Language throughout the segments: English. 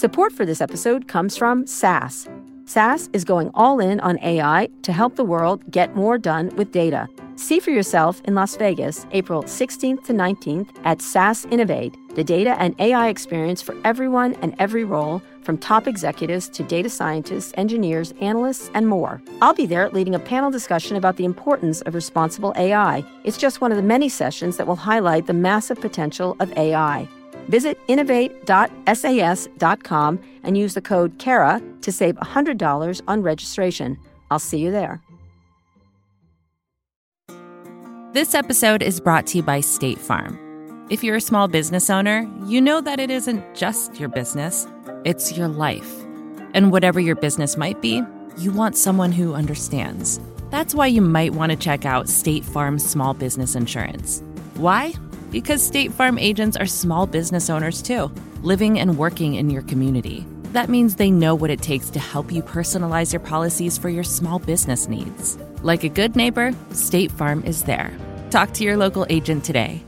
Support for this episode comes from SAS. SAS is going all in on AI to help the world get more done with data. See for yourself in Las Vegas, April 16th to 19th at SAS Innovate, the data and AI experience for everyone and every role, from top executives to data scientists, engineers, analysts, and more. I'll be there leading a panel discussion about the importance of responsible AI. It's just one of the many sessions that will highlight the massive potential of AI. Visit innovate.sas.com and use the code KARA to save $100 on registration. I'll see you there. This episode is brought to you by State Farm. If you're a small business owner, you know that it isn't just your business, it's your life. And whatever your business might be, you want someone who understands. That's why you might want to check out State Farm Small Business Insurance. Why? Because State Farm agents are small business owners too, living and working in your community. That means they know what it takes to help you personalize your policies for your small business needs. Like a good neighbor, State Farm is there. Talk to your local agent today.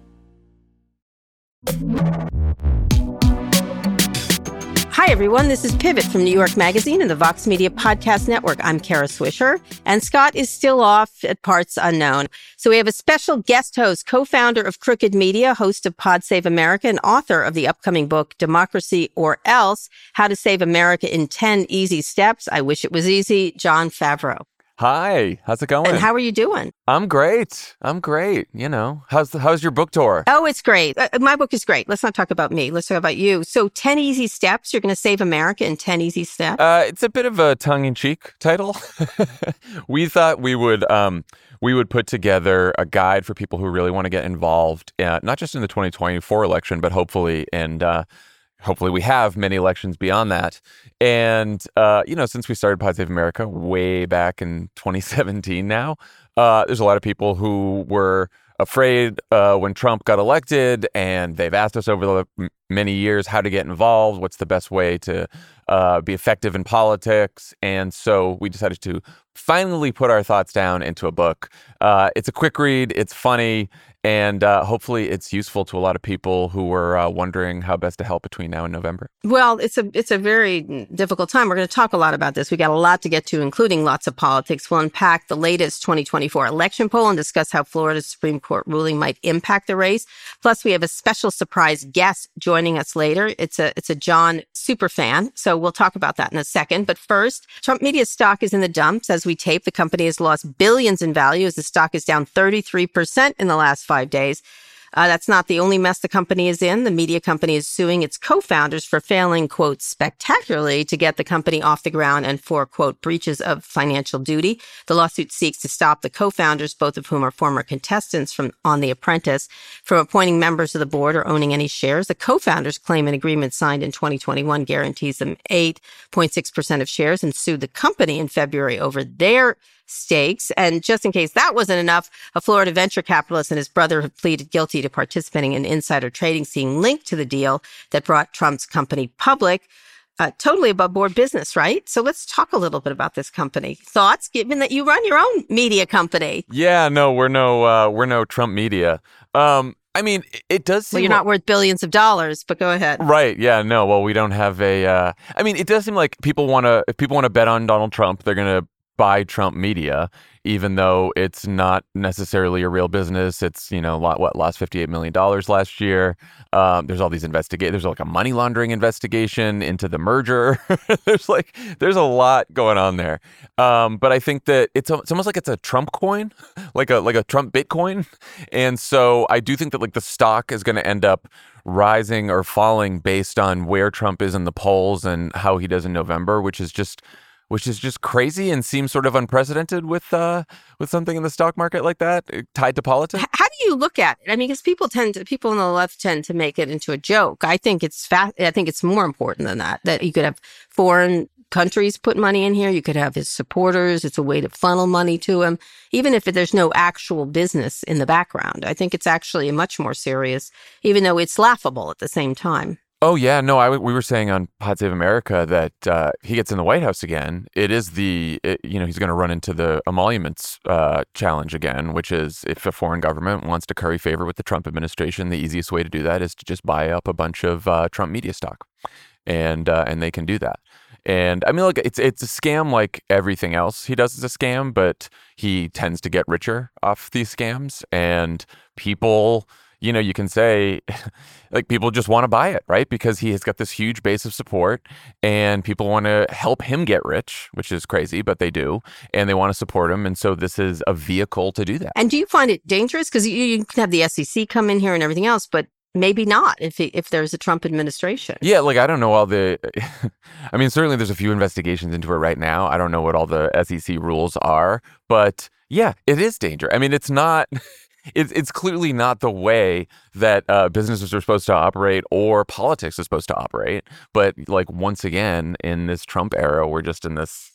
Hi, everyone. This is Pivot from New York Magazine and the Vox Media Podcast Network. I'm Kara Swisher, and Scott is still off at parts unknown. So we have a special guest host, co-founder of Crooked Media, host of Pod Save America, and author of the upcoming book, Democracy or Else, How to Save America in 10 Easy Steps. I wish it was easy. Jon Favreau. Hi, how's it going? And how are you doing? I'm great. You know, how's your book tour? Oh, it's great. My book is great. Let's not talk about me. Let's talk about you. So 10 Easy Steps. You're going to save America in 10 Easy Steps. It's a bit of a tongue-in-cheek title. We thought we would put together a guide for people who really want to get involved, not just in the 2024 election, but hopefully we have many elections beyond that. And, since we started Pod Save America way back in 2017 now, there's a lot of people who were afraid when Trump got elected, and they've asked us over the many years how to get involved, what's the best way to be effective in politics. And so we decided to finally put our thoughts down into a book. It's a quick read, it's funny, and hopefully it's useful to a lot of people who were wondering how best to help between now and November. Well, it's a very difficult time. We're going to talk a lot about this. We got a lot to get to, including lots of politics. We'll unpack the latest 2024 election poll and discuss how Florida's Supreme Court ruling might impact the race. Plus, we have a special surprise guest joining us later. It's a Jon super fan, so we'll talk about that in a second. But first, Trump Media stock is in the dumps. As we tape, the company has lost billions in value as the stock is down 33% in the last 5 days. That's not the only mess the company is in. The media company is suing its co-founders for failing, quote, spectacularly to get the company off the ground and for, quote, breaches of financial duty. The lawsuit seeks to stop the co-founders, both of whom are former contestants from On The Apprentice, from appointing members of the board or owning any shares. The co-founders claim an agreement signed in 2021 guarantees them 8.6% of shares and sued the company in February over their stakes. And just in case that wasn't enough, a Florida venture capitalist and his brother have pleaded guilty to participating in insider trading scheme linked to the deal that brought Trump's company public. Totally above board business, right? So let's talk a little bit about this company. Thoughts, given that you run your own media company? Yeah, no, we're no Trump Media. I mean, it does seem... Well, you're not worth billions of dollars, but go ahead. Right, yeah, no, well, we don't have a... I mean, it does seem like if people want to bet on Donald Trump, they're going to buy Trump Media, even though it's not necessarily a real business. It's, lost $58 million last year. There's all these there's like a money laundering investigation into the merger. there's a lot going on there. But I think that it's almost like it's a Trump coin, like a Trump Bitcoin. And so I do think that the stock is going to end up rising or falling based on where Trump is in the polls and how he does in November, which is just crazy and seems sort of unprecedented with something in the stock market like that tied to politics. How do you look at it? I mean, because people on the left tend to make it into a joke. I think it's more important than that you could have foreign countries put money in here. You could have his supporters. It's a way to funnel money to him, even if there's no actual business in the background. I think it's actually much more serious, even though it's laughable at the same time. Oh, yeah. No, we were saying on Pod Save America that he gets in the White House again. It is he's going to run into the emoluments challenge again, which is if a foreign government wants to curry favor with the Trump administration, the easiest way to do that is to just buy up a bunch of Trump Media stock. and they can do that. And I mean, look, it's a scam like everything else he does is a scam, but he tends to get richer off these scams. And people, you can say, like, people just want to buy it, right? Because he has got this huge base of support, and people want to help him get rich, which is crazy, but they do, and they want to support him. And so this is a vehicle to do that. And do you find it dangerous? Because you can have the SEC come in here and everything else, but maybe not if there's a Trump administration. Yeah, like, I don't know all the, I mean, certainly there's a few investigations into it right now. I don't know what all the SEC rules are, but yeah, it is danger. I mean, it's not, it's clearly not the way that businesses are supposed to operate or politics is supposed to operate. But like, once again, in this Trump era, we're just in this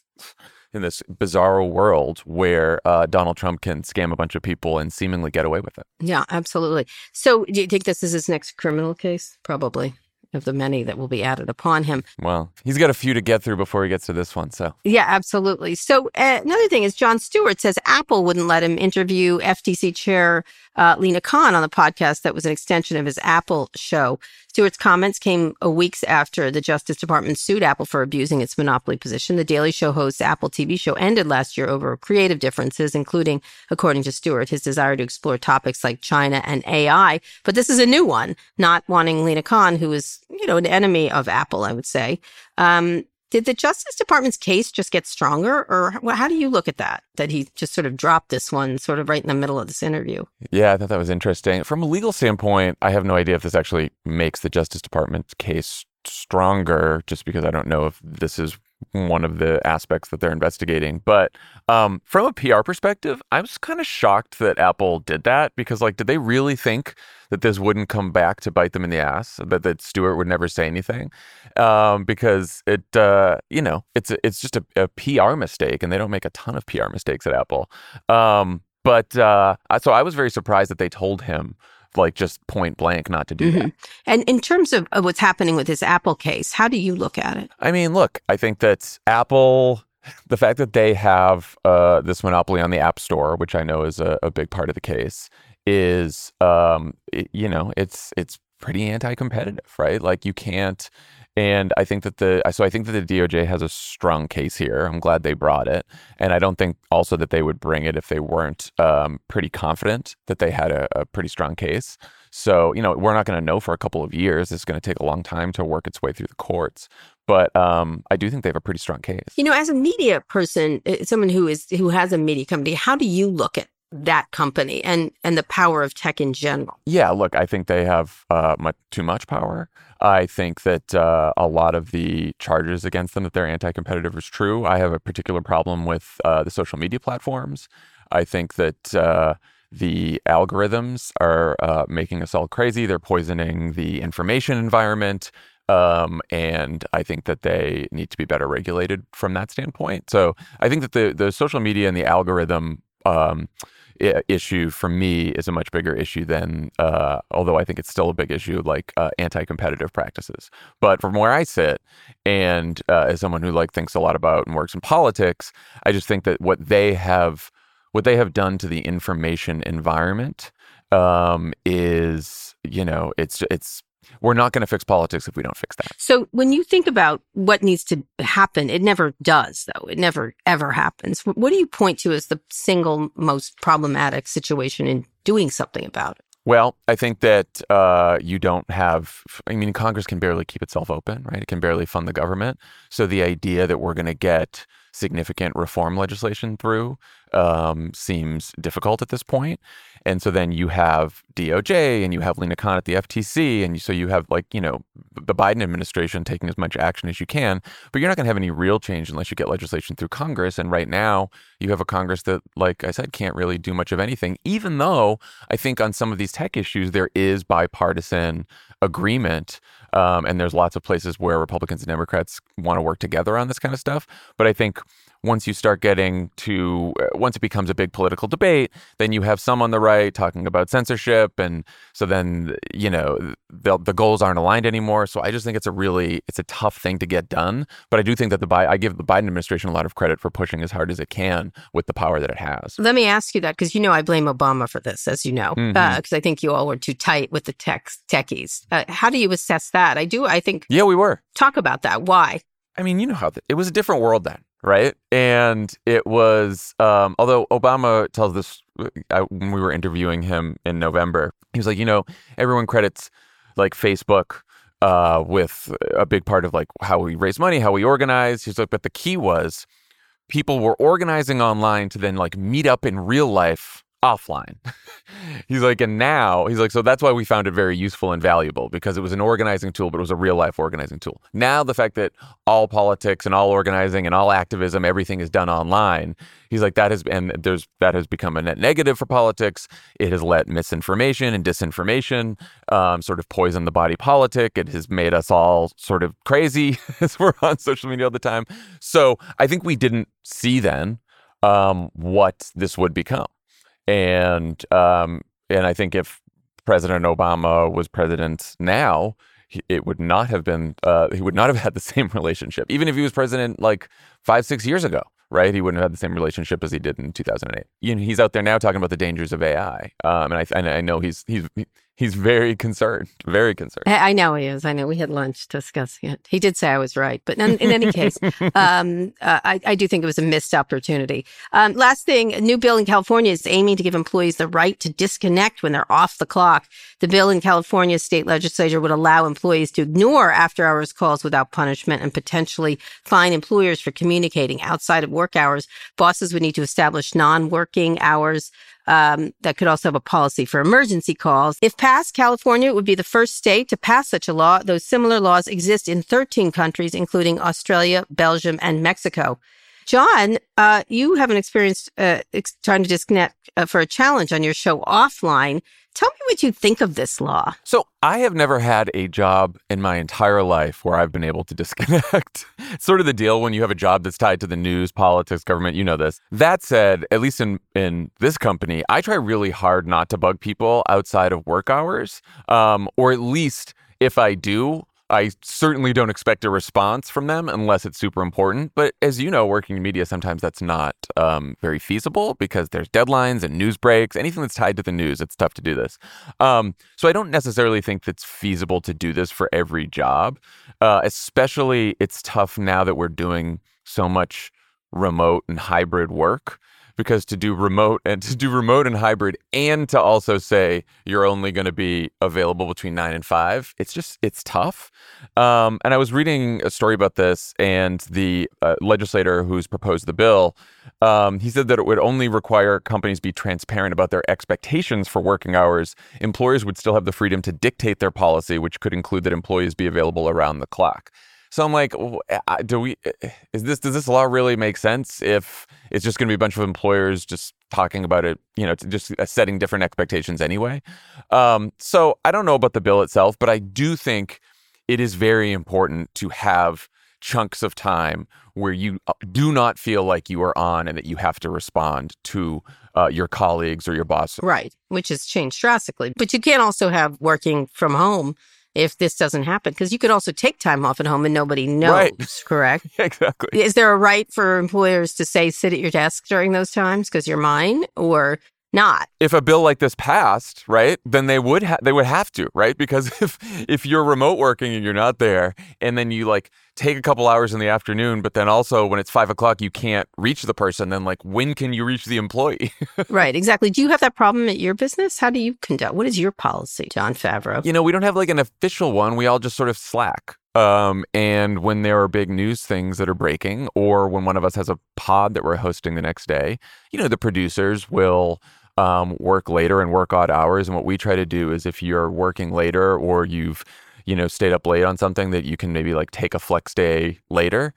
bizarre world where Donald Trump can scam a bunch of people and seemingly get away with it. Yeah, absolutely. So do you think this is his next criminal case? Probably, of the many that will be added upon him. Well, he's got a few to get through before he gets to this one. So yeah, absolutely. So another thing is Jon Stewart says Apple wouldn't let him interview FTC chair Lina Khan on the podcast that was an extension of his Apple show. Stewart's comments came weeks after the Justice Department sued Apple for abusing its monopoly position. The Daily Show host's Apple TV show ended last year over creative differences, including, according to Stewart, his desire to explore topics like China and AI. But this is a new one, not wanting Lina Khan, who is, an enemy of Apple, I would say. Did the Justice Department's case just get stronger, or how do you look at that he just sort of dropped this one sort of right in the middle of this interview? Yeah, I thought that was interesting. From a legal standpoint, I have no idea if this actually makes the Justice Department's case stronger, just because I don't know if this is one of the aspects that they're investigating. But from a PR perspective, I was kind of shocked that Apple did that, because, like, did they really think that this wouldn't come back to bite them in the ass, that Stewart would never say anything? Because it's just a PR mistake, and they don't make a ton of PR mistakes at Apple. So I was very surprised that they told him, like, just point blank not to do that. And in terms of what's happening with this Apple case, how do you look at it? I mean, look, I think that Apple, the fact that they have this monopoly on the App Store, which I know is a big part of the case, is, it's pretty anti-competitive, right? Like, you can't. And I think that the DOJ has a strong case here. I'm glad they brought it. And I don't think also that they would bring it if they weren't pretty confident that they had a pretty strong case. So, we're not going to know for a couple of years. It's going to take a long time to work its way through the courts. But I do think they have a pretty strong case. As a media person, someone who has a media company, how do you look at that company and the power of tech in general? Yeah, look, I think they have too much power. I think that a lot of the charges against them that they're anti-competitive is true. I have a particular problem with the social media platforms. I think that the algorithms are making us all crazy. They're poisoning the information environment. And I think that they need to be better regulated from that standpoint. So I think that the social media and the algorithm issue for me is a much bigger issue than, although I think it's still a big issue, like anti-competitive practices. But from where I sit, and as someone who thinks a lot about and works in politics, I just think that what they have done to the information environment is, it's we're not going to fix politics if we don't fix that. So when you think about what needs to happen, it never does, though. It never, ever happens. What do you point to as the single most problematic situation in doing something about it? Well, I think that you don't have, Congress can barely keep itself open, right? It can barely fund the government. So the idea that we're going to get significant reform legislation through seems difficult at this point. And so then you have DOJ and you have Lina Khan at the FTC. And so you have the Biden administration taking as much action as you can, but you're not going to have any real change unless you get legislation through Congress. And right now you have a Congress that, like I said, can't really do much of anything, even though I think on some of these tech issues, there is bipartisan agreement. And there's lots of places where Republicans and Democrats want to work together on this kind of stuff. But I think once you start getting to, once it becomes a big political debate, then you have some on the right talking about censorship. And so then, the goals aren't aligned anymore. So I just think it's a tough thing to get done. But I do think that I give the Biden administration a lot of credit for pushing as hard as it can with the power that it has. Let me ask you that, because I blame Obama for this, as you know, because I think you all were too tight with the techies. How do you assess that? I think. Yeah, we were. Talk about that. Why? I mean, it was a different world then, right? And it was, although Obama tells this, when we were interviewing him in November, he was like, everyone credits like Facebook with a big part of like how we raise money, how we organize. He's like, but the key was people were organizing online to then like meet up in real life offline. He's like, so that's why we found it very useful and valuable, because it was an organizing tool, but it was a real life organizing tool. Now the fact that all politics and all organizing and all activism, everything is done online, he's like, that has become a net negative for politics. It has let misinformation and disinformation sort of poison the body politic. It has made us all sort of crazy as we're on social media all the time. So I think we didn't see then what this would become. And I think if President Obama was president now, it would not have been, he would not have had the same relationship. Even if he was president like 5-6 years ago, right? He wouldn't have had the same relationship as he did in 2008. He's out there now talking about the dangers of AI. And I know he's very concerned, very concerned. I know he is. I know we had lunch discussing it. He did say I was right. But in any case, I do think it was a missed opportunity. Last thing, a new bill in California is aiming to give employees the right to disconnect when they're off the clock. The bill in California's state legislature would allow employees to ignore after-hours calls without punishment and potentially fine employers for communicating outside of work hours. Bosses would need to establish non-working hours. That could also have a policy for emergency calls. If passed, California would be the first state to pass such a law, though similar laws exist in 13 countries, including Australia, Belgium, and Mexico. John, you have an experience trying to disconnect for a challenge on your show Offline. Tell me what you think of this law. So I have never had a job in my entire life where I've been able to disconnect. It's sort of the deal when you have a job that's tied to the news, politics, government, you know this. That said, at least in this company, I try really hard not to bug people outside of work hours. Or at least if I do, I certainly don't expect a response from them unless it's super important. But as you know, working in media, sometimes that's not very feasible because there's deadlines and news breaks. Anything that's tied to the news, it's tough to do this. So I don't necessarily think it's feasible to do this for every job. Especially, it's tough now that we're doing so much remote and hybrid work. Because to do remote and hybrid and to also say you're only going to be available between 9 and 5, it's tough. And I was reading a story about this, and the legislator who's proposed the bill, he said that it would only require companies be transparent about their expectations for working hours. Employers would still have the freedom to dictate their policy, which could include that employees be available around the clock. So I'm like, does this law really make sense if it's just going to be a bunch of employers just talking about it, just setting different expectations anyway? So I don't know about the bill itself, but I do think it is very important to have chunks of time where you do not feel like you are on and that you have to respond to your colleagues or your boss. Right, which has changed drastically. But you can't also have working from home if this doesn't happen, because you could also take time off at home and nobody knows, right? Correct? Exactly. Is there a right for employers to say, sit at your desk during those times because you're mine, or not? If a bill like this passed, right, then they would have to, right? Because if you're remote working and you're not there, and then you like take a couple hours in the afternoon, but then also when it's 5 o'clock, you can't reach the person, then like when can you reach the employee? Right, exactly. Do you have that problem at your business? How do you conduct? What is your policy, Jon Favreau? We don't have like an official one. We all just sort of Slack. And when there are big news things that are breaking, or when one of us has a pod that we're hosting the next day, the producers will work later and work odd hours. And what we try to do is if you're working later or you've, stayed up late on something, that you can maybe like take a flex day later.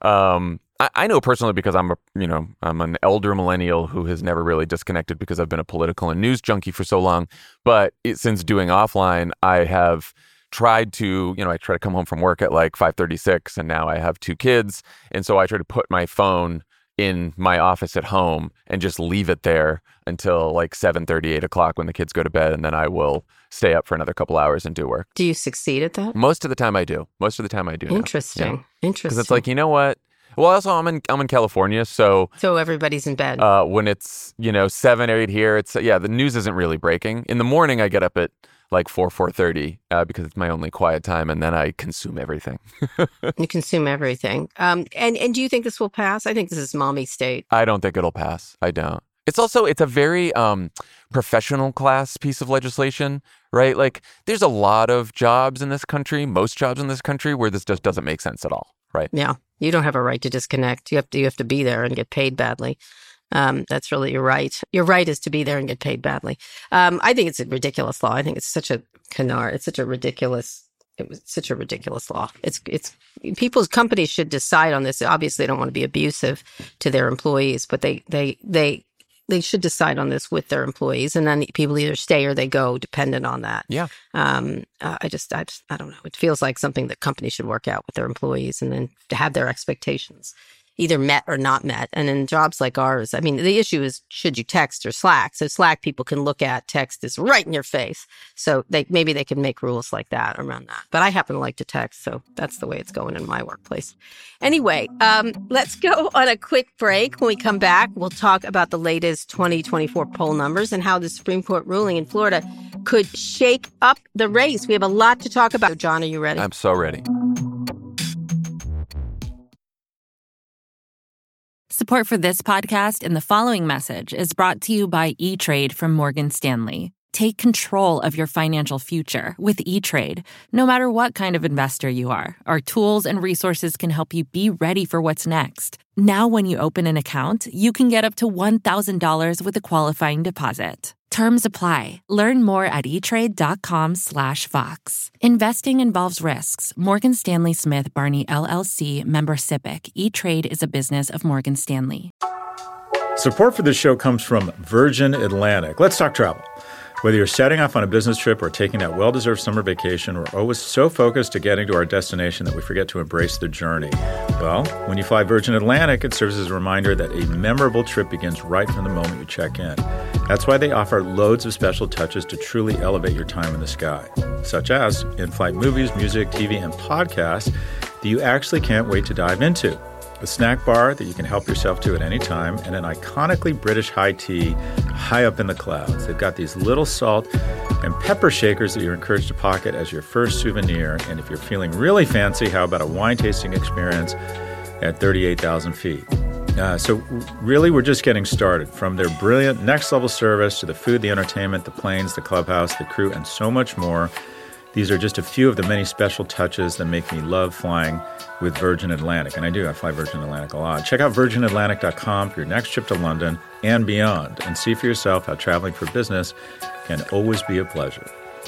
I know personally because I'm an elder millennial who has never really disconnected because I've been a political and news junkie for so long. But since doing Offline, I have tried to, I try to come home from work at like 5:36, and now I have 2 kids. And so I try to put my phone in my office at home and just leave it there until like 7:30, 8 o'clock when the kids go to bed, and then I will stay up for another couple hours and do work. Do you succeed at that? Most of the time I do. Most of the time I do. Interesting. Now. Interesting. Because it's like, you know what? Well, also I'm in California, so everybody's in bed. When it's 7 or 8 here, it's the news isn't really breaking. In the morning, I get up at like 4:30 because it's my only quiet time, and then I consume everything. You consume everything. And do you think this will pass? I think this is mommy state. I don't think it'll pass. I don't. It's a very professional class piece of legislation, right? Like, there's a lot of jobs in this country, most jobs in this country, where this just doesn't make sense at all, right? Yeah. You don't have a right to disconnect. You have to be there and get paid badly. That's really your right. Your right is to be there and get paid badly. I think it's a ridiculous law. I think it's such a canard. It's such a ridiculous. It was such a ridiculous law. It's people's companies should decide on this. Obviously, they don't want to be abusive to their employees, but they should decide on this with their employees, and then people either stay or they go, dependent on that. Yeah. I don't know. It feels like something that companies should work out with their employees, and then to have their expectations either met or not met. And in jobs like ours, I mean, the issue is, should you text or Slack? So Slack people can look at, text is right in your face. So maybe they can make rules like that around that. But I happen to like to text, so that's the way it's going in my workplace. Anyway, let's go on a quick break. When we come back, we'll talk about the latest 2024 poll numbers and how the Supreme Court ruling in Florida could shake up the race. We have a lot to talk about. John, are you ready? I'm so ready. Support for this podcast and the following message is brought to you by E-Trade from Morgan Stanley. Take control of your financial future with E-Trade. No matter what kind of investor you are, our tools and resources can help you be ready for what's next. Now, when you open an account, you can get up to $1,000 with a qualifying deposit. Terms apply. Learn more at eTrade.com/Fox. Investing involves risks. Morgan Stanley Smith Barney LLC, member SIPC. E-Trade is a business of Morgan Stanley. Support for this show comes from Virgin Atlantic. Let's talk travel. Whether you're setting off on a business trip or taking that well-deserved summer vacation, we're always so focused to getting to our destination that we forget to embrace the journey. Well, when you fly Virgin Atlantic, it serves as a reminder that a memorable trip begins right from the moment you check in. That's why they offer loads of special touches to truly elevate your time in the sky, such as in-flight movies, music, TV, and podcasts that you actually can't wait to dive into. A snack bar that you can help yourself to at any time, and an iconically British high tea high up in the clouds. They've got these little salt and pepper shakers that you're encouraged to pocket as your first souvenir. And if you're feeling really fancy, how about a wine tasting experience at 38,000 feet? So really, we're just getting started. From their brilliant next-level service to the food, the entertainment, the planes, the clubhouse, the crew, and so much more. These are just a few of the many special touches that make me love flying with Virgin Atlantic. And I fly Virgin Atlantic a lot. Check out virginatlantic.com for your next trip to London and beyond, and see for yourself how traveling for business can always be a pleasure.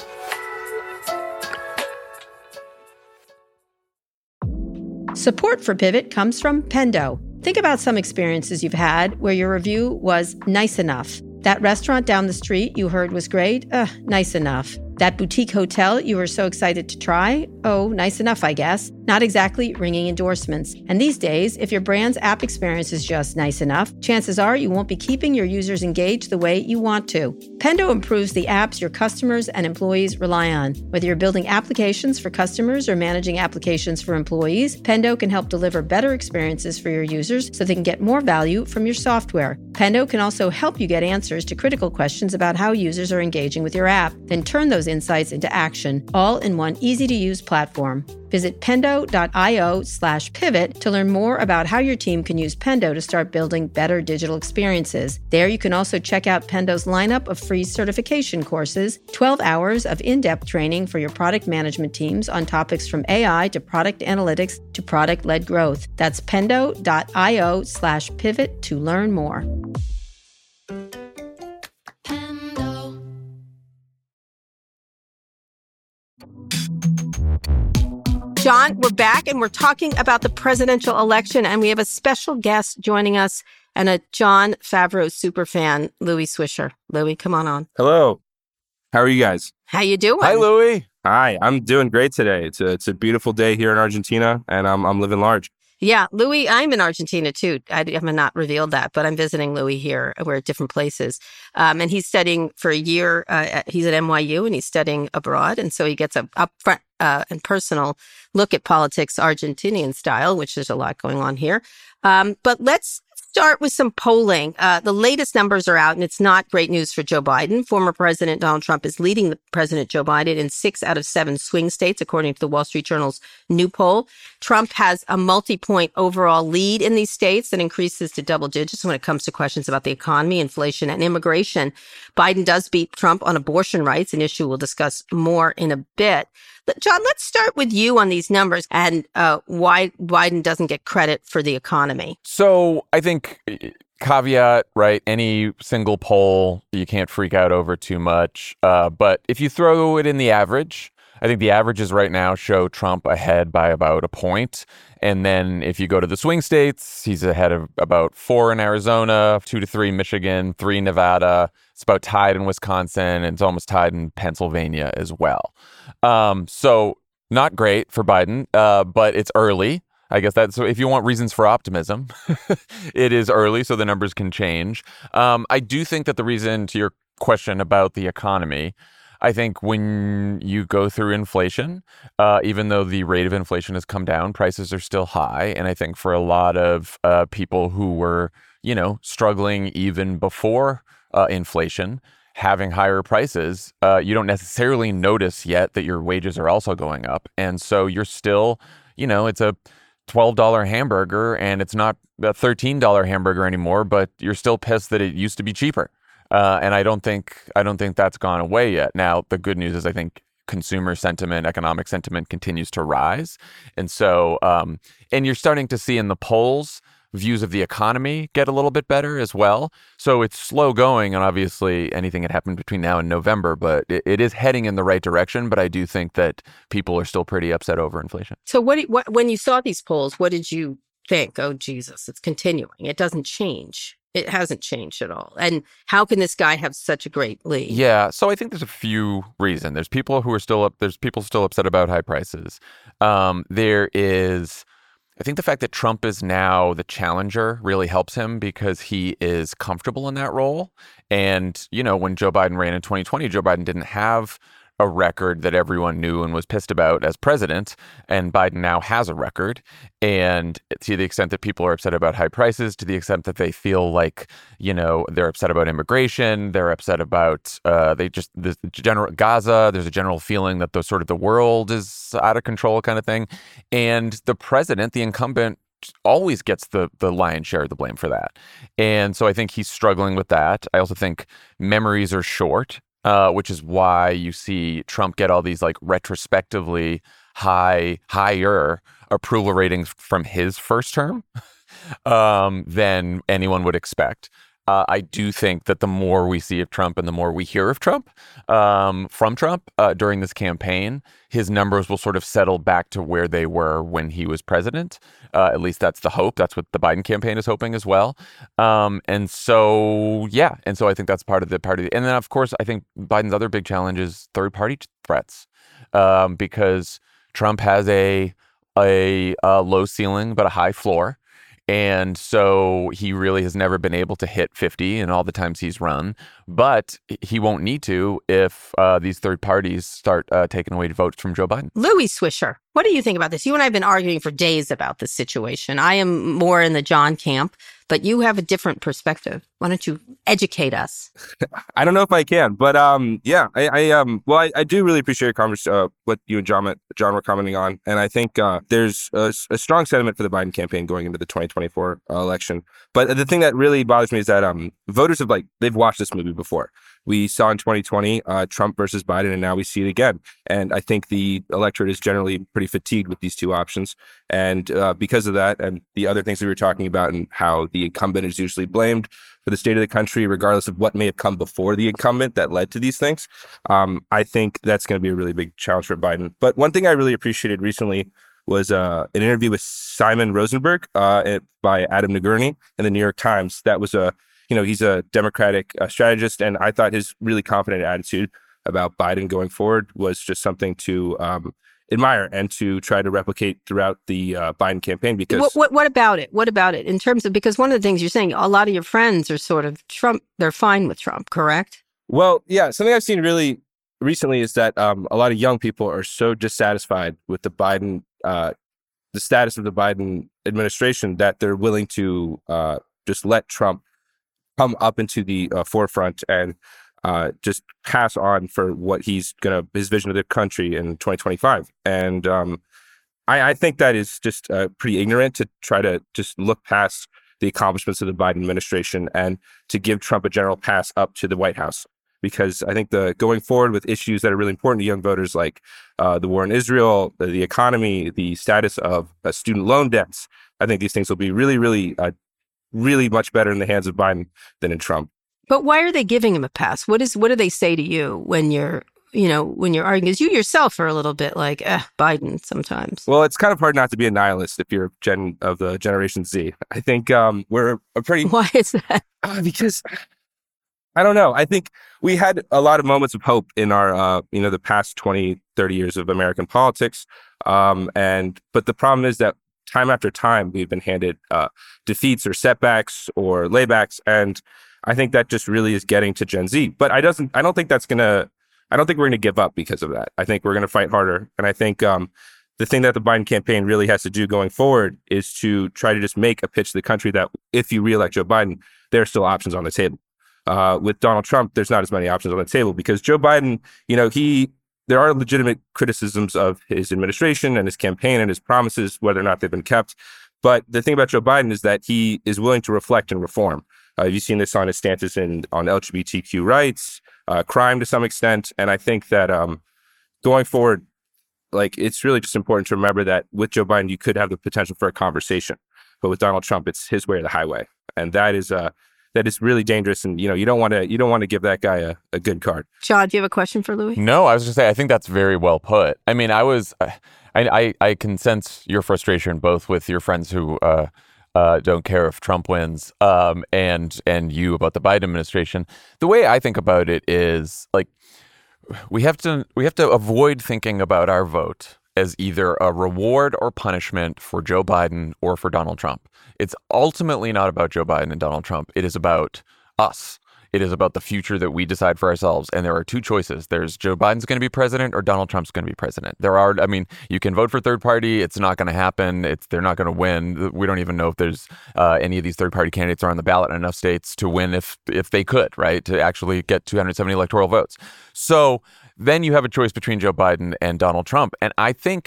Support for Pivot comes from Pendo. Think about some experiences you've had where your review was nice enough. That restaurant down the street you heard was great? Nice enough. That boutique hotel you were so excited to try? Oh, nice enough, I guess. Not exactly ringing endorsements. And these days, if your brand's app experience is just nice enough, chances are you won't be keeping your users engaged the way you want to. Pendo improves the apps your customers and employees rely on. Whether you're building applications for customers or managing applications for employees, Pendo can help deliver better experiences for your users so they can get more value from your software. Pendo can also help you get answers to critical questions about how users are engaging with your app, then turn those insights into action, all in one easy-to-use platform. Visit pendo.io/pivot to learn more about how your team can use Pendo to start building better digital experiences. There you can also check out Pendo's lineup of free certification courses, 12 hours of in-depth training for your product management teams on topics from AI to product analytics to product-led growth. That's pendo.io/pivot to learn more. John, we're back and we're talking about the presidential election, and we have a special guest joining us and a Jon Favreau superfan, Louis Swisher. Louis, come on. Hello. How are you guys? How you doing? Hi, Louis. Hi, I'm doing great today. It's a beautiful day here in Argentina, and I'm living large. Yeah, Louis, I'm in Argentina too. I have not revealed that, but I'm visiting Louis here. We're at different places. And he's studying for a year. He's at NYU and he's studying abroad. And so he gets a upfront and personal look at politics Argentinian style, which there's a lot going on here. But let's start with some polling. The latest numbers are out, and it's not great news for Joe Biden. Former President Donald Trump is leading President Joe Biden in 6 out of 7 swing states, according to the Wall Street Journal's new poll. Trump has a multi-point overall lead in these states that increases to double digits when it comes to questions about the economy, inflation, and immigration. Biden does beat Trump on abortion rights, an issue we'll discuss more in a bit. But John, let's start with you on these numbers and why Biden doesn't get credit for the economy. So I think caveat, right? Any single poll, you can't freak out over too much. But if you throw it in the average, I think the averages right now show Trump ahead by about a point. And then if you go to the swing states, he's ahead of about 4 in Arizona, 2 to 3 Michigan, 3 Nevada. It's about tied in Wisconsin, and it's almost tied in Pennsylvania as well. So not great for Biden, but it's early. I guess that's, so if you want reasons for optimism, it is early, so the numbers can change. I do think that the reason to your question about the economy, I think when you go through inflation, even though the rate of inflation has come down, prices are still high. And I think for a lot of people who were, struggling even before inflation, having higher prices, you don't necessarily notice yet that your wages are also going up. And so you're still, it's a $12 hamburger and it's not a $13 hamburger anymore, but you're still pissed that it used to be cheaper. And I don't think that's gone away yet. Now, the good news is I think consumer sentiment, economic sentiment continues to rise. And so, and you're starting to see in the polls, views of the economy get a little bit better as well. So it's slow going, and obviously anything had happened between now and November, but it is heading in the right direction. But I do think that people are still pretty upset over inflation. So when you saw these polls, what did you think? Oh, Jesus, it's continuing. It doesn't change. It hasn't changed at all. And how can this guy have such a great lead? Yeah, so I think there's a few reasons. There's people who are there's people still upset about high prices. There is, I think the fact that Trump is now the challenger really helps him because he is comfortable in that role. And, when Joe Biden ran in 2020, Joe Biden didn't have a record that everyone knew and was pissed about as president, and Biden now has a record. And to the extent that people are upset about high prices, to the extent that they feel like, they're upset about immigration, they're upset about the general Gaza, there's a general feeling that the world is out of control kind of thing. And the president, the incumbent, always gets the lion's share of the blame for that. And so I think he's struggling with that. I also think memories are short. Which is why you see Trump get all these retrospectively higher approval ratings from his first term than anyone would expect. I do think that the more we see of Trump and the more we hear of Trump from Trump during this campaign, his numbers will sort of settle back to where they were when he was president. At least that's the hope. That's what the Biden campaign is hoping as well. And so I think that's part of the and then of course I think Biden's other big challenge is third-party threats, because Trump has a low ceiling but a high floor. And so he really has never been able to hit 50 in all the times he's run. But he won't need to if these third parties start taking away votes from Joe Biden. Louis Swisher, what do you think about this? You and I have been arguing for days about this situation. I am more in the John camp, but you have a different perspective. Why don't you educate us? I don't know if I can, but I do really appreciate your conversation, what you and John were commenting on. And I think there's a strong sentiment for the Biden campaign going into the 2024 election. But the thing that really bothers me is that voters have they've watched this movie before. We saw in 2020 Trump versus Biden, and now we see it again. And I think the electorate is generally pretty fatigued with these two options. And because of that, and the other things we were talking about, and how the incumbent is usually blamed for the state of the country, regardless of what may have come before the incumbent that led to these things, I think that's going to be a really big challenge for Biden. But one thing I really appreciated recently was an interview with Simon Rosenberg by Adam Nagourney in the New York Times. That was he's a Democratic strategist, and I thought his really confident attitude about Biden going forward was just something to admire and to try to replicate throughout the Biden campaign. Because what about it? What about it in terms of, because one of the things you're saying, a lot of your friends are sort of Trump, they're fine with Trump, correct? Well, yeah, something I've seen really recently is that a lot of young people are so dissatisfied with the status of the Biden administration that they're willing to just let Trump come up into the forefront and just pass on for what his vision of the country in 2025. And I think that is just pretty ignorant to try to just look past the accomplishments of the Biden administration and to give Trump a general pass up to the White House. Because I think going forward with issues that are really important to young voters, like the war in Israel, the economy, the status of student loan debts, I think these things will be really, really, really much better in the hands of Biden than in Trump. But why are they giving him a pass? What do they say to you when you're arguing? Because you yourself are a little bit like, Biden sometimes. Well, it's kind of hard not to be a nihilist if you're of the Generation Z. I think we're a pretty... Why is that? Because... I don't know. I think we had a lot of moments of hope in our, the past 20, 30 years of American politics. But the problem is that time after time, we've been handed defeats or setbacks or laybacks. And I think that just really is getting to Gen Z. But I don't think we're going to give up because of that. I think we're going to fight harder. And I think the thing that the Biden campaign really has to do going forward is to try to just make a pitch to the country that if you reelect Joe Biden, there are still options on the table. With Donald Trump, there's not as many options on the table because Joe Biden, there are legitimate criticisms of his administration and his campaign and his promises, whether or not they've been kept. But the thing about Joe Biden is that he is willing to reflect and reform. You've seen this on his stances on LGBTQ rights, crime to some extent. And I think that going forward, it's really just important to remember that with Joe Biden, you could have the potential for a conversation. But with Donald Trump, it's his way or the highway. And that is really dangerous, and you don't want to give that guy a good card. John, do you have a question for Louis? No, I was just saying I think that's very well put. I mean, I can sense your frustration both with your friends who don't care if Trump wins, and you about the Biden administration. The way I think about it is we have to avoid thinking about our vote as either a reward or punishment for Joe Biden or for Donald Trump. It's ultimately not about Joe Biden and Donald Trump. It is about us. It is about the future that we decide for ourselves. And there are two choices. There's Joe Biden's going to be president or Donald Trump's going to be president. You can vote for third party. It's not going to happen. They're not going to win. We don't even know if there's any of these third party candidates are on the ballot in enough states to win if they could, right? To actually get 270 electoral votes. So then you have a choice between Joe Biden and Donald Trump. And I think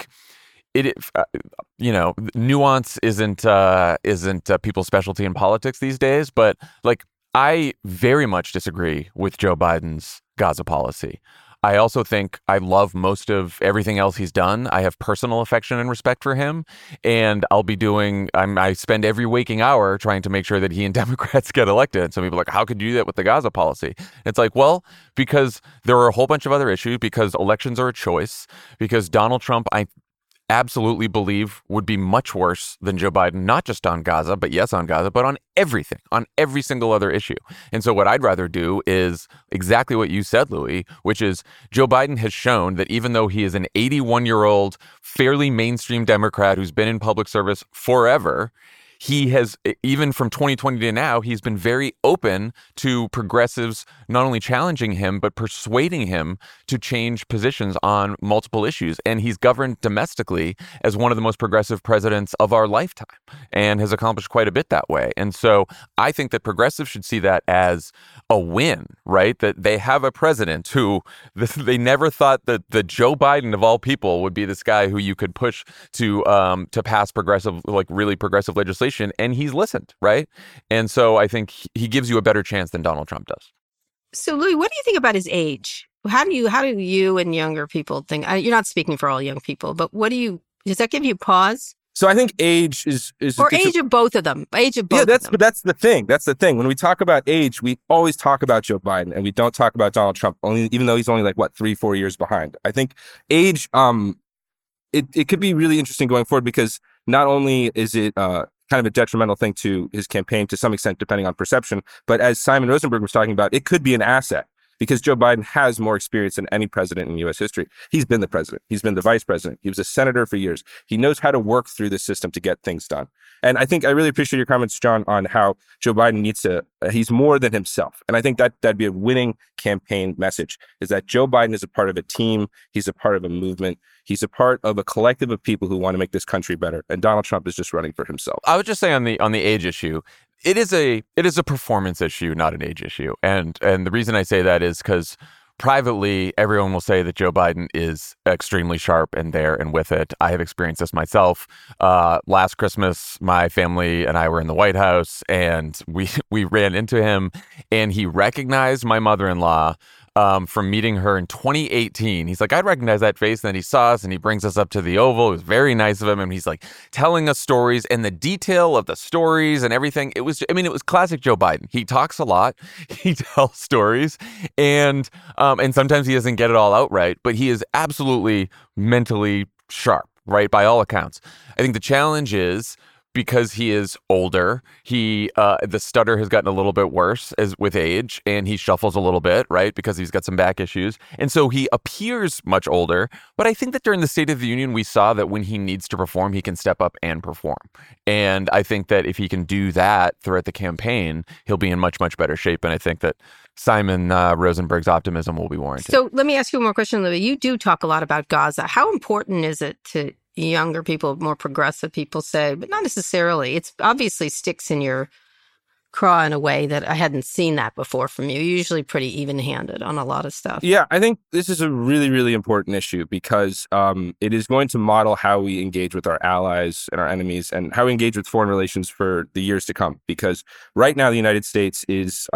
nuance isn't people's specialty in politics these days, but I very much disagree with Joe Biden's Gaza policy. I also think I love most of everything else he's done. I have personal affection and respect for him, and I spend every waking hour trying to make sure that he and Democrats get elected. And some people are like, how could you do that with the Gaza policy? And it's because there are a whole bunch of other issues, because elections are a choice, because Donald Trump, I absolutely believe would be much worse than Joe Biden, not just on Gaza, but yes, on Gaza, but on everything, on every single other issue. And so what I'd rather do is exactly what you said, Louis, which is Joe Biden has shown that even though he is an 81-year-old, fairly mainstream Democrat who's been in public service forever, he has, even from 2020 to now, he's been very open to progressives not only challenging him, but persuading him to change positions on multiple issues. And he's governed domestically as one of the most progressive presidents of our lifetime and has accomplished quite a bit that way. And so I think that progressives should see that as a win, right? That they have a president who they never thought that the Joe Biden of all people would be this guy who you could push to pass progressive, really progressive legislation. And he's listened, right? And so I think he gives you a better chance than Donald Trump does. So, Louis, what do you think about his age? How do you and younger people think? You're not speaking for all young people, but does that give you pause? So I think age is or age of both of them. Age of both. Yeah, but that's the thing. That's the thing. When we talk about age, we always talk about Joe Biden, and we don't talk about Donald Trump. Even though he's only 3-4 years behind. I think age, it could be really interesting going forward because not only is it kind of a detrimental thing to his campaign to some extent, depending on perception. But as Simon Rosenberg was talking about, it could be an asset because Joe Biden has more experience than any president in U.S. history. He's been the president. He's been the vice president. He was a senator for years. He knows how to work through the system to get things done. And I think I really appreciate your comments, John, on how Joe Biden needs to, he's more than himself. And I think that'd be a winning campaign message, is that Joe Biden is a part of a team. He's a part of a movement. He's a part of a collective of people who want to make this country better. And Donald Trump is just running for himself. I would just say on the age issue, it is a performance issue, not an age issue. And the reason I say that is because privately, everyone will say that Joe Biden is extremely sharp and there and with it. I have experienced this myself. Last Christmas, my family and I were in the White House, and we ran into him, and he recognized my mother-in-law from meeting her in 2018. He's like, I'd recognize that face. And then he saw us and he brings us up to the Oval. It was very nice of him. And he's like telling us stories, and the detail of the stories and everything. It was classic Joe Biden. He talks a lot. He tells stories, and sometimes he doesn't get it all out right, but he is absolutely mentally sharp, right? By all accounts. I think the challenge is, because he is older, the stutter has gotten a little bit worse with age, and he shuffles a little bit, right? Because he's got some back issues. And so he appears much older. But I think that during the State of the Union, we saw that when he needs to perform, he can step up and perform. And I think that if he can do that throughout the campaign, he'll be in much, much better shape. And I think that Simon Rosenberg's optimism will be warranted. So let me ask you one more question, Libby. You do talk a lot about Gaza. How important is it to younger people, more progressive people say, but not necessarily? It's obviously sticks in your craw in a way that I hadn't seen that before from you. You're usually pretty even-handed on a lot of stuff. Yeah, I think this is a really, really important issue, because it is going to model how we engage with our allies and our enemies, and how we engage with foreign relations for the years to come. Because right now, the United States is,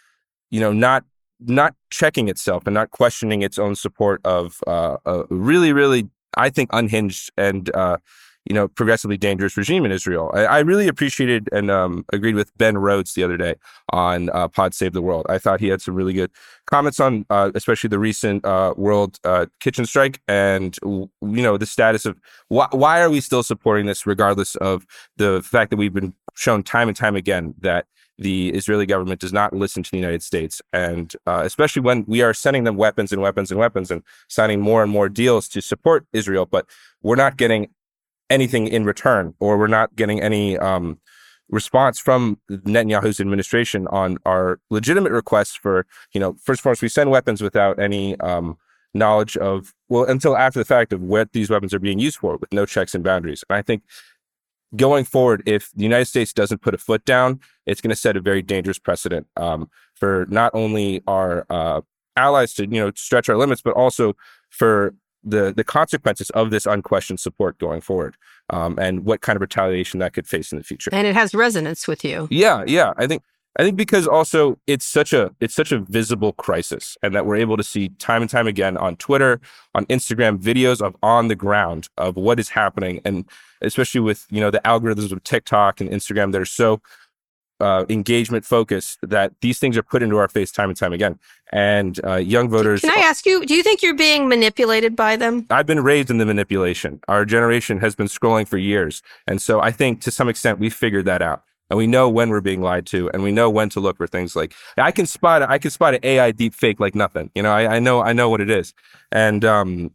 not checking itself and not questioning its own support of a really, really, I think, unhinged and progressively dangerous regime in Israel. I really appreciated and agreed with Ben Rhodes the other day on Pod Save the World. I thought he had some really good comments on especially the recent world kitchen strike, and the status of why are we still supporting this, regardless of the fact that we've been shown time and time again that the Israeli government does not listen to the United States. And especially when we are sending them weapons and weapons and weapons and signing more and more deals to support Israel, but we're not getting anything in return, or we're not getting any response from Netanyahu's administration on our legitimate requests for, first and foremost, we send weapons without any knowledge of, until after the fact, of what these weapons are being used for, with no checks and boundaries. And I think going forward, if the United States doesn't put a foot down, it's going to set a very dangerous precedent for not only our allies to, stretch our limits, but also for the consequences of this unquestioned support going forward, and what kind of retaliation that could face in the future. And it has resonance with you. Yeah. I think because also it's such a visible crisis, and that we're able to see time and time again on Twitter, on Instagram, videos of on the ground of what is happening, and especially with the algorithms of TikTok and Instagram that are so engagement focused, that these things are put into our face time and time again. And young voters. Can I ask you, do you think you're being manipulated by them? I've been raised in the manipulation. Our generation has been scrolling for years. And so I think to some extent we figured that out. And we know when we're being lied to, and we know when to look for things like, I can spot an AI deep fake like nothing. I know what it is. And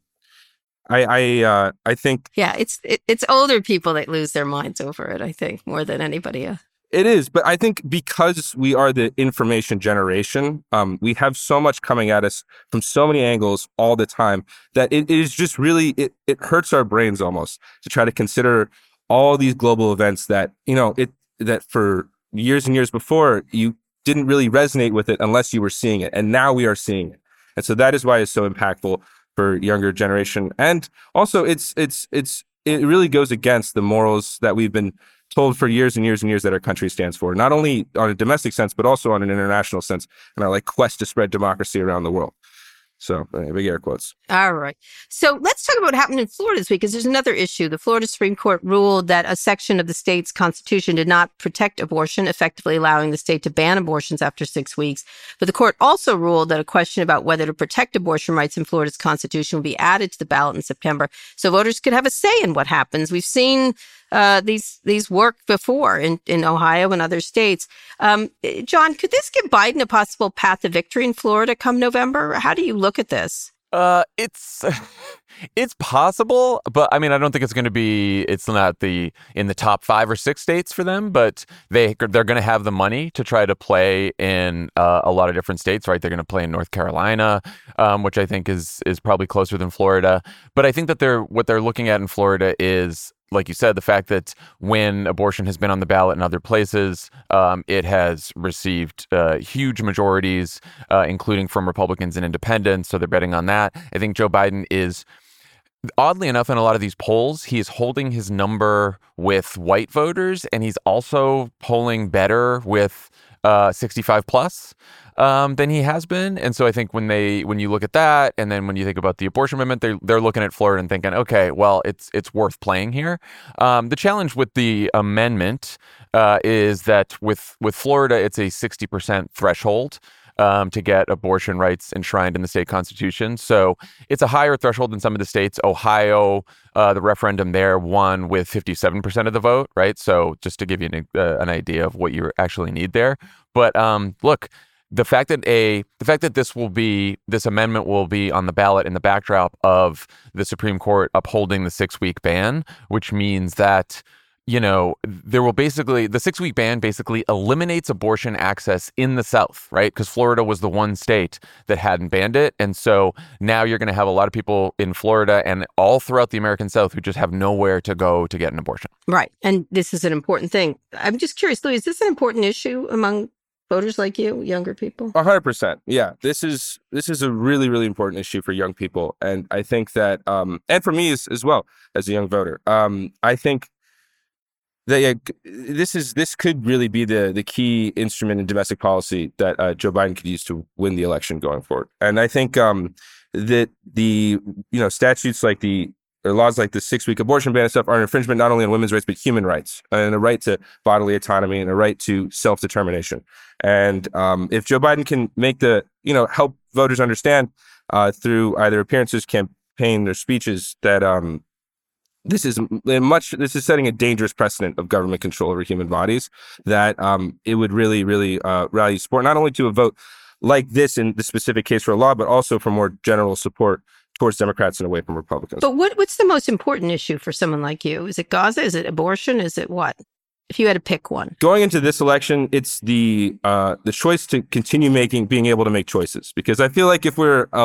I think. Yeah, it's older people that lose their minds over it, I think, more than anybody else. It is, but I think because we are the information generation, we have so much coming at us from so many angles all the time that it is just really, it hurts our brains almost to try to consider all these global events that, that for years and years before, you didn't really resonate with it unless you were seeing it. And now we are seeing it. And so that is why it's so impactful for younger generation. And also it really goes against the morals that we've been told for years and years and years that our country stands for, not only on a domestic sense, but also on an international sense, and our quest to spread democracy around the world. So big air quotes. All right. So let's talk about what happened in Florida this week, because there's another issue. The Florida Supreme Court ruled that a section of the state's constitution did not protect abortion, effectively allowing the state to ban abortions after 6 weeks. But the court also ruled that a question about whether to protect abortion rights in Florida's constitution will be added to the ballot in September, so voters could have a say in what happens. We've seen these work before in Ohio and other states. John, could this give Biden a possible path to victory in Florida come November? How do you look at this? It's possible, but I mean, I don't think it's not in the top 5 or 6 states for them, but they're going to have the money to try to play in a lot of different states, right? They're going to play in North Carolina, which I think is probably closer than Florida. But I think that what they're looking at in Florida is, like you said, the fact that when abortion has been on the ballot in other places, it has received huge majorities, including from Republicans and independents. So they're betting on that. I think Joe Biden is, oddly enough, in a lot of these polls, he is holding his number with white voters, and he's also polling better with 65 plus than he has been. And so I think when you look at that, and then when you think about the abortion amendment, they're looking at Florida and thinking, okay, well, it's worth playing here. The challenge with the amendment is that with Florida, it's a 60% threshold to get abortion rights enshrined in the state constitution. So it's a higher threshold than some of the states. Ohio, the referendum there won with 57% of the vote, right? So just to give you an idea of what you actually need there. But look, the fact that this amendment will be on the ballot in the backdrop of the Supreme Court upholding the 6-week ban, which means that, there will the 6-week ban basically eliminates abortion access in the South, right? Because Florida was the one state that hadn't banned it. And so now you're going to have a lot of people in Florida and all throughout the American South who just have nowhere to go to get an abortion. Right. And this is an important thing. I'm just curious, Louis, is this an important issue among voters like you, younger people? 100%. Yeah, this is a really, really important issue for young people. And I think that, and for me as well, as a young voter, I think that this could really be the key instrument in domestic policy that Joe Biden could use to win the election going forward. And I think that the statutes like or laws like the 6-week abortion ban and stuff are an infringement not only on women's rights but human rights, and a right to bodily autonomy and a right to self-determination. And if Joe Biden can make help voters understand through either appearances, campaign, or speeches that this is setting a dangerous precedent of government control over human bodies, that it would really, really rally support, not only to a vote like this in the specific case for a law, but also for more general support towards Democrats and away from Republicans. But what's the most important issue for someone like you? Is it Gaza? Is it abortion? Is it what? If you had to pick one. Going into this election, it's the choice to continue being able to make choices. Because I feel like if we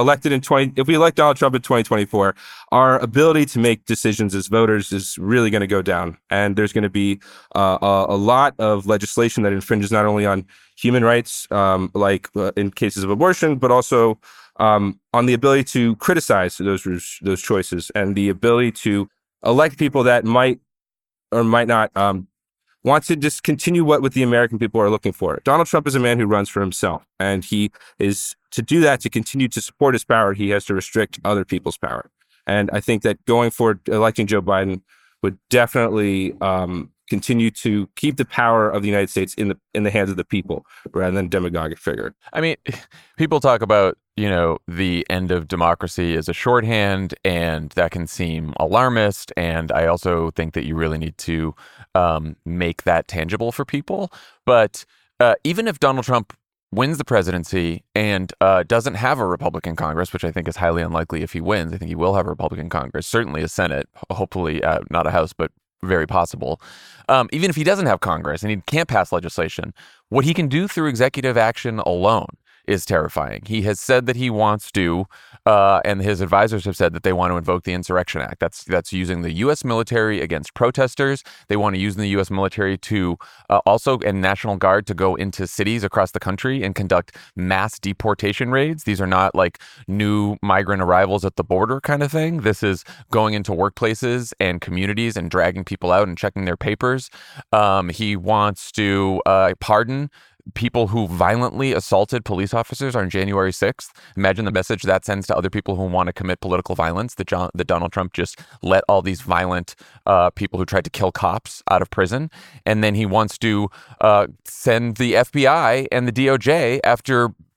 elect Donald Trump in 2024, our ability to make decisions as voters is really going to go down. And there's going to be a lot of legislation that infringes not only on human rights, like in cases of abortion, but also on the ability to criticize those choices, and the ability to elect people that might or might not want to just continue what the American people are looking for. Donald Trump is a man who runs for himself, and to do that, to continue to support his power, he has to restrict other people's power. And I think that going forward, electing Joe Biden would definitely continue to keep the power of the United States in the hands of the people rather than a demagogic figure. I mean, people talk about, the end of democracy as a shorthand, and that can seem alarmist. And I also think that you really need to make that tangible for people. But even if Donald Trump wins the presidency and doesn't have a Republican Congress, which I think is highly unlikely if he wins, I think he will have a Republican Congress, certainly a Senate, hopefully not a House, but very possible. Even if he doesn't have Congress and he can't pass legislation, what he can do through executive action alone is terrifying. He has said that he wants to, and his advisors have said that they want to invoke the Insurrection Act. That's using the U.S. military against protesters. They want to use the U.S. military to and National Guard to go into cities across the country and conduct mass deportation raids. These are not like new migrant arrivals at the border kind of thing. This is going into workplaces and communities and dragging people out and checking their papers. He wants to pardon people who violently assaulted police officers on January 6th. Imagine the message that sends to other people who want to commit political violence, that Donald Trump just let all these violent people who tried to kill cops out of prison. And then he wants to send the FBI and the DOJ after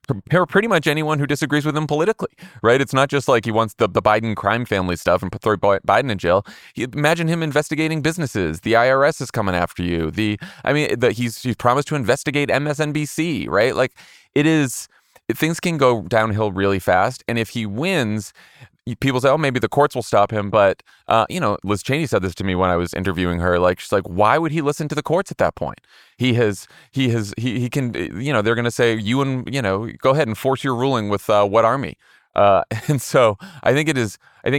pretty much anyone who disagrees with him politically, right? It's not just like he wants the Biden crime family stuff and throw Biden in jail. Imagine him investigating businesses. The IRS is coming after you. He's promised to investigate MSNBC, right? Like things can go downhill really fast. And if he wins, people say, oh, maybe the courts will stop him. But, Liz Cheney said this to me when I was interviewing her. Like, she's like, why would he listen to the courts at that point? He can, they're going to say, go ahead and force your ruling with what army? And so I think it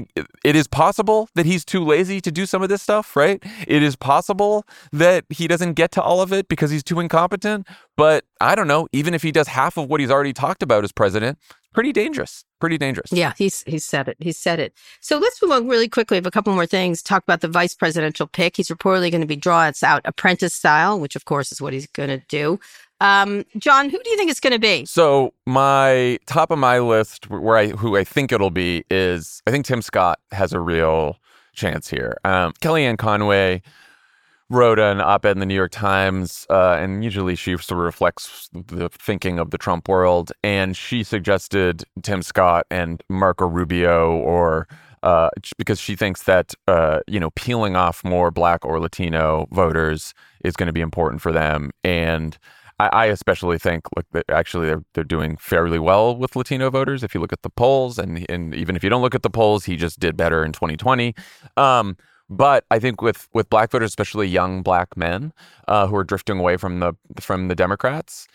is possible that he's too lazy to do some of this stuff, right? It is possible that he doesn't get to all of it because he's too incompetent. But I don't know, even if he does half of what he's already talked about as president, pretty dangerous. Yeah, he's said it. So let's move on really quickly. I have a couple more things. Talk about the vice presidential pick. He's reportedly going to be drawn out apprentice style, which of course is what he's going to do. John, who do you think it's going to be? So my top of my list, who I think it'll be, is I think Tim Scott has a real chance here. Kellyanne Conway wrote an op-ed in the New York Times, and usually she sort of reflects the thinking of the Trump world, and she suggested Tim Scott and Marco Rubio, or because she thinks that peeling off more Black or Latino voters is going to be important for them. And I especially think, they're doing fairly well with Latino voters. If you look at the polls, and even if you don't look at the polls, he just did better in 2020. But I think with Black voters, especially young Black men who are drifting away from the Democrats,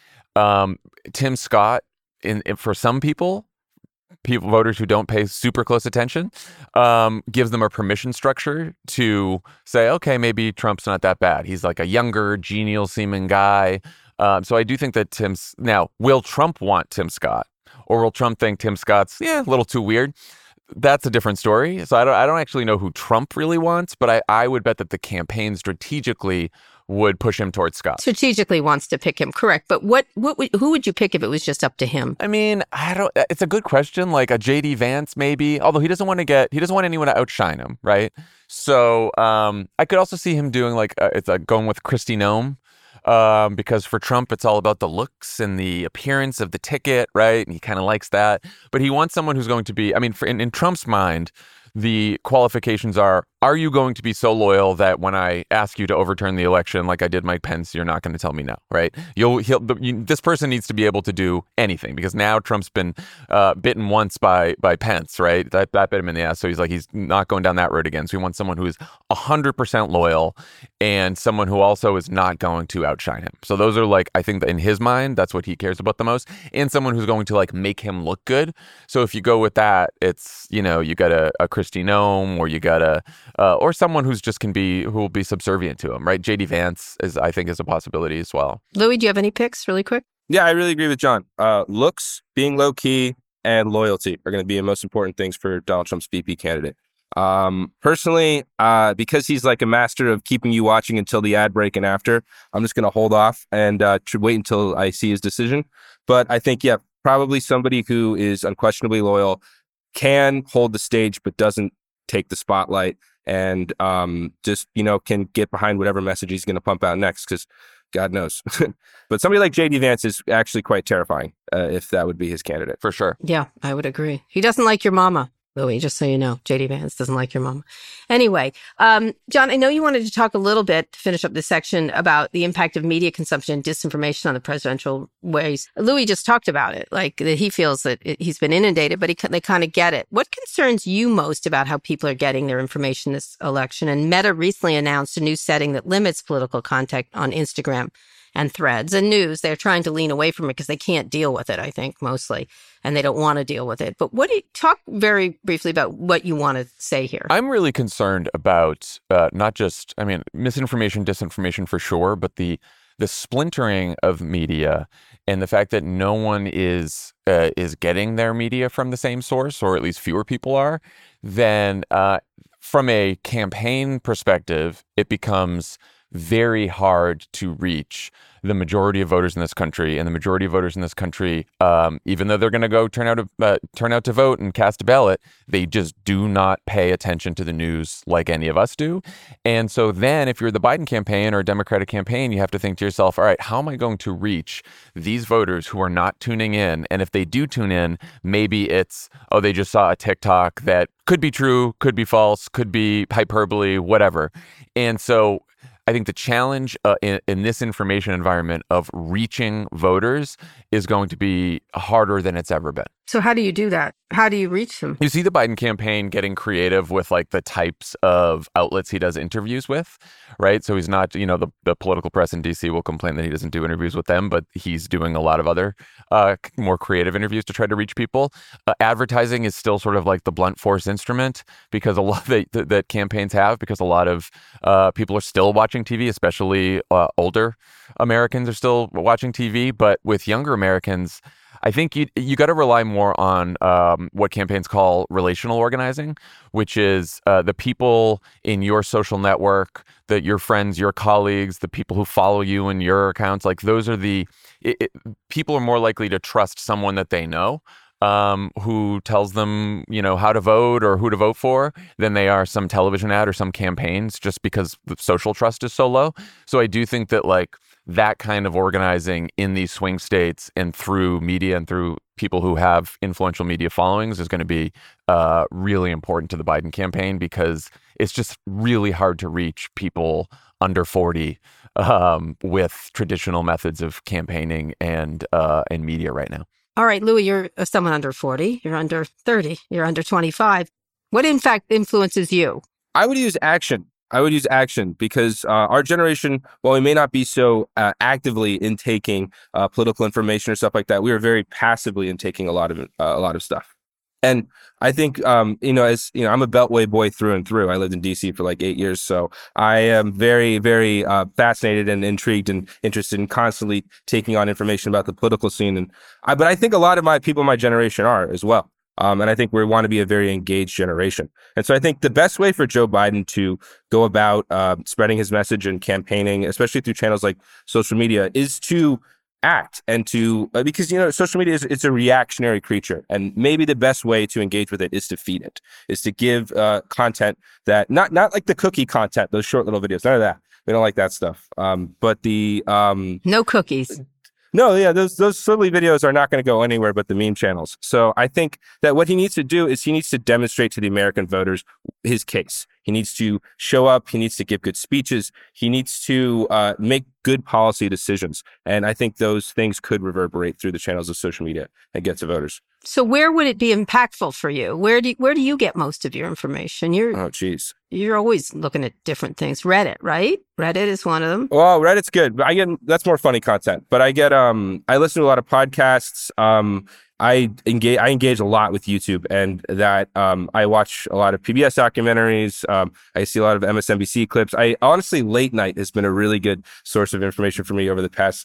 Tim Scott, for some people, voters who don't pay super close attention, gives them a permission structure to say, okay, maybe Trump's not that bad. He's like a younger, genial seeming guy. So I do think that now, will Trump want Tim Scott, or will Trump think Tim Scott's a little too weird? That's a different story. So I don't actually know who Trump really wants, but I would bet that the campaign strategically would push him towards Scott. Strategically wants to pick him, correct? But who would you pick if it was just up to him? I mean, it's a good question. Like a JD Vance, maybe. Although he doesn't want anyone to outshine him, right? So I could also see him doing going with Kristi Noem. Because for Trump, it's all about the looks and the appearance of the ticket, right? And he kind of likes that. But he wants someone who's going to be, in Trump's mind, the qualifications are you going to be so loyal that when I ask you to overturn the election like I did Mike Pence, you're not going to tell me no, right? This person needs to be able to do anything, because now Trump's been bitten once by Pence, right? That bit him in the ass. So he's not going down that road again. So he wants someone who is 100% loyal and someone who also is not going to outshine him. So those are I think that in his mind, that's what he cares about the most. And someone who's going to make him look good. So if you go with that, it's, you got a Kristi Noem, or you got or someone who will be subservient to him, right? JD Vance I think is a possibility as well. Louis, do you have any picks really quick? Yeah, I really agree with John. Looks, being low key, and loyalty are going to be the most important things for Donald Trump's VP candidate. Personally, because he's like a master of keeping you watching until the ad break and after, I'm just going to hold off and wait until I see his decision. But I think, probably somebody who is unquestionably loyal, can hold the stage, but doesn't take the spotlight, and can get behind whatever message he's going to pump out next, because God knows. But somebody like JD Vance is actually quite terrifying if that would be his candidate. For sure. Yeah, I would agree. He doesn't like your mama, Louis, just so you know. JD Vance doesn't like your mama. Anyway, John, I know you wanted to talk a little bit to finish up this section about the impact of media consumption and disinformation on the presidential race. Louis just talked about it, that he feels that he's been inundated, but they kind of get it. What concerns you most about how people are getting their information this election? And Meta recently announced a new setting that limits political content on Instagram and Threads and News. They're trying to lean away from it because they can't deal with it, I think, mostly, and they don't want to deal with it. But talk very briefly about what you want to say here. I'm really concerned about not just, misinformation, disinformation for sure, but the splintering of media and the fact that no one is getting their media from the same source, or at least fewer people are. Then from a campaign perspective, it becomes very hard to reach the majority of voters in this country. And the majority of voters in this country, even though they're going to go turn out to vote and cast a ballot, they just do not pay attention to the news like any of us do. And so then if you're the Biden campaign or a Democratic campaign, you have to think to yourself, all right, how am I going to reach these voters who are not tuning in? And if they do tune in, maybe it's, oh, they just saw a TikTok that could be true, could be false, could be hyperbole, whatever. And so I think the challenge in this information environment of reaching voters is going to be harder than it's ever been. So how do you do that? How do you reach them? You see the Biden campaign getting creative with like the types of outlets he does interviews with, right? So he's not, the political press in DC will complain that he doesn't do interviews with them, but he's doing a lot of other more creative interviews to try to reach people. Advertising is still sort of like the blunt force instrument because a lot that campaigns have, because a lot of people are still watching TV, especially older Americans are still watching TV. But with younger Americans, I think you got to rely more on what campaigns call relational organizing, which is the people in your social network, that your friends, your colleagues, the people who follow you in your accounts. Like those are people are more likely to trust someone that they know, who tells them, how to vote or who to vote for, than they are some television ad or some campaigns, just because the social trust is so low. So I do think that like that kind of organizing in these swing states and through media and through people who have influential media followings is going to be really important to the Biden campaign, because it's just really hard to reach people under 40 with traditional methods of campaigning and media right now. All right, Louis, you're someone under 40, you're under 30, you're under 25. What in fact influences you? I would use action. Because our generation, while we may not be so actively intaking political information or stuff like that, we are very passively intaking a lot of stuff. And I think, I'm a Beltway boy through and through. I lived in DC for like 8 years. So I am very, very fascinated and intrigued and interested in constantly taking on information about the political scene. But I think a lot of my people in my generation are as well. And I think we want to be a very engaged generation. And so I think the best way for Joe Biden to go about spreading his message and campaigning, especially through channels like social media, is to act and to, because, social media it's a reactionary creature. And maybe the best way to engage with it is to feed it, is to give content that, not like the cookie content, those short little videos, none of that. We don't like that stuff. But the... no cookies. No, yeah, those silly videos are not going to go anywhere but the meme channels. So I think that what he needs to do is he needs to demonstrate to the American voters his case. He needs to show up. He needs to give good speeches. He needs to make good policy decisions. And I think those things could reverberate through the channels of social media and get to voters. So where would it be impactful for you? Where do you get most of your information? You're always looking at different things. Reddit, right? Reddit is one of them. Well, Reddit's good. That's more funny content. But I listen to a lot of podcasts. I engage a lot with YouTube, and that I watch a lot of PBS documentaries. I see a lot of MSNBC clips. Honestly, late night has been a really good source of information for me over the past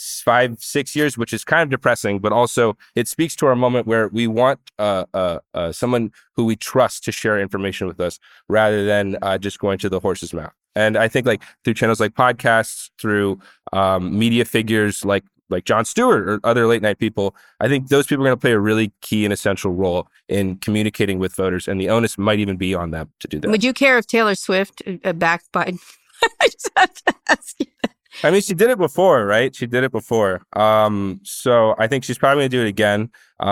5-6 years, which is kind of depressing, but also it speaks to our moment where we want someone who we trust to share information with us rather than just going to the horse's mouth. And I think like through channels like podcasts, through media figures like Jon Stewart or other late night people, I think those people are going to play a really key and essential role in communicating with voters, and the onus might even be on them to do that. Would you care if Taylor Swift backed Biden? I just have to ask you. I mean, she did it before, right? She did it before. So I think she's probably going to do it again.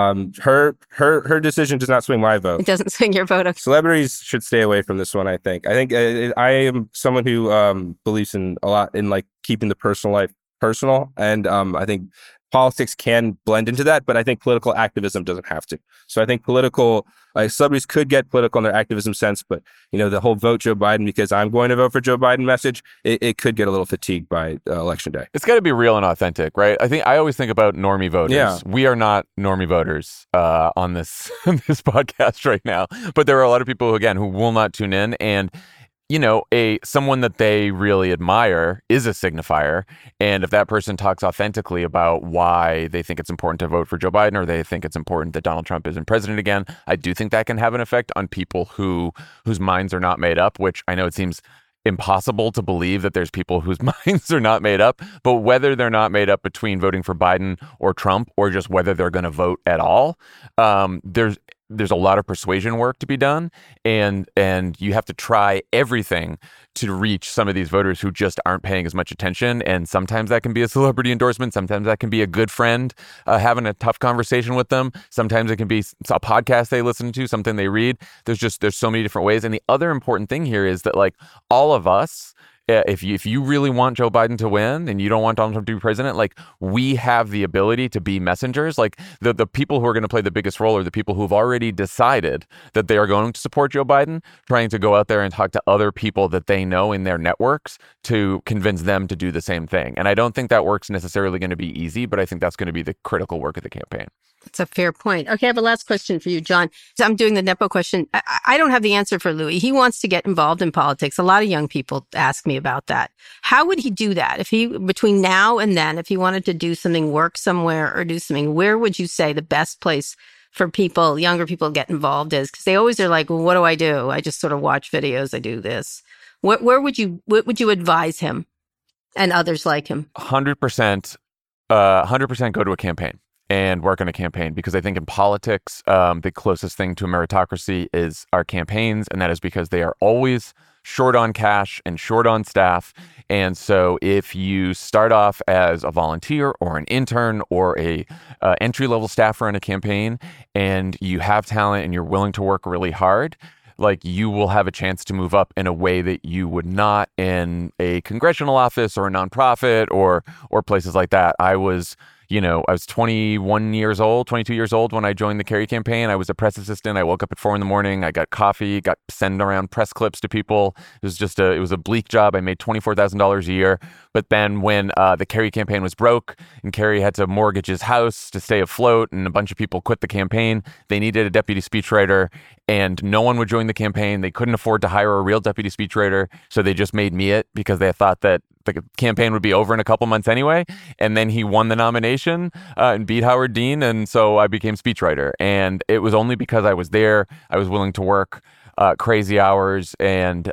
Her decision does not swing my vote. It doesn't swing your vote. Okay. Celebrities should stay away from this one, I think. I am someone who believes in a lot in like keeping the personal life personal. And I think politics can blend into that, but I think political activism doesn't have to. So I think celebrities could get political in their activism sense, but the whole vote Joe Biden because I'm going to vote for Joe Biden message, it could get a little fatigued by election day. It's got to be real and authentic, right? I always think about normie voters. Yeah. We are not normie voters on this this podcast right now, but there are a lot of people who will not tune in, and someone that they really admire is a signifier. And if that person talks authentically about why they think it's important to vote for Joe Biden, or they think it's important that Donald Trump isn't president again, I do think that can have an effect on people whose minds are not made up, which I know it seems impossible to believe that there's people whose minds are not made up. But whether they're not made up between voting for Biden or Trump, or just whether they're going to vote at all, there's a lot of persuasion work to be done, and you have to try everything to reach some of these voters who just aren't paying as much attention. And sometimes that can be a celebrity endorsement. Sometimes that can be a good friend having a tough conversation with them. Sometimes it can be a podcast they listen to, something they read. There's so many different ways. And the other important thing here is that, like, all of us, if you really want Joe Biden to win and you don't want Donald Trump to be president, like, we have the ability to be messengers. Like, the people who are going to play the biggest role are the people who've already decided that they are going to support Joe Biden, trying to go out there and talk to other people that they know in their networks to convince them to do the same thing. And I don't think that work's necessarily going to be easy, but I think that's going to be the critical work of the campaign. That's a fair point. Okay, I have a last question for you, John. So I'm doing the Nepo question. I don't have the answer for Louis. He wants to get involved in politics. A lot of young people ask me about that. How would he do that? If he, between now and then, if he wanted to do something, work somewhere or do something, where would you say the best place for people, younger people, to get involved is? Because they always are like, well, what do? I just sort of watch videos. I do this. What would you advise him and others like him? 100%, 100% go to a campaign and work on a campaign, because I think in politics, the closest thing to a meritocracy is our campaigns, and that is because they are always short on cash and short on staff. And so if you start off as a volunteer or an intern or a entry-level staffer in a campaign, and you have talent and you're willing to work really hard, like, you will have a chance to move up in a way that you would not in a congressional office or a nonprofit or places like that. I was 22 years old when I joined the Kerry campaign. I was a press assistant. I woke up at 4 a.m. I got coffee, got sent around press clips to people. It was a bleak job. I made $24,000 a year. But then when the Kerry campaign was broke and Kerry had to mortgage his house to stay afloat, and a bunch of people quit the campaign, they needed a deputy speechwriter, and no one would join the campaign. They couldn't afford to hire a real deputy speechwriter, so they just made me it, because they thought that the campaign would be over in a couple months anyway. And then he won the nomination and beat Howard Dean, and so I became speechwriter. And it was only because I was there. I was willing to work crazy hours, and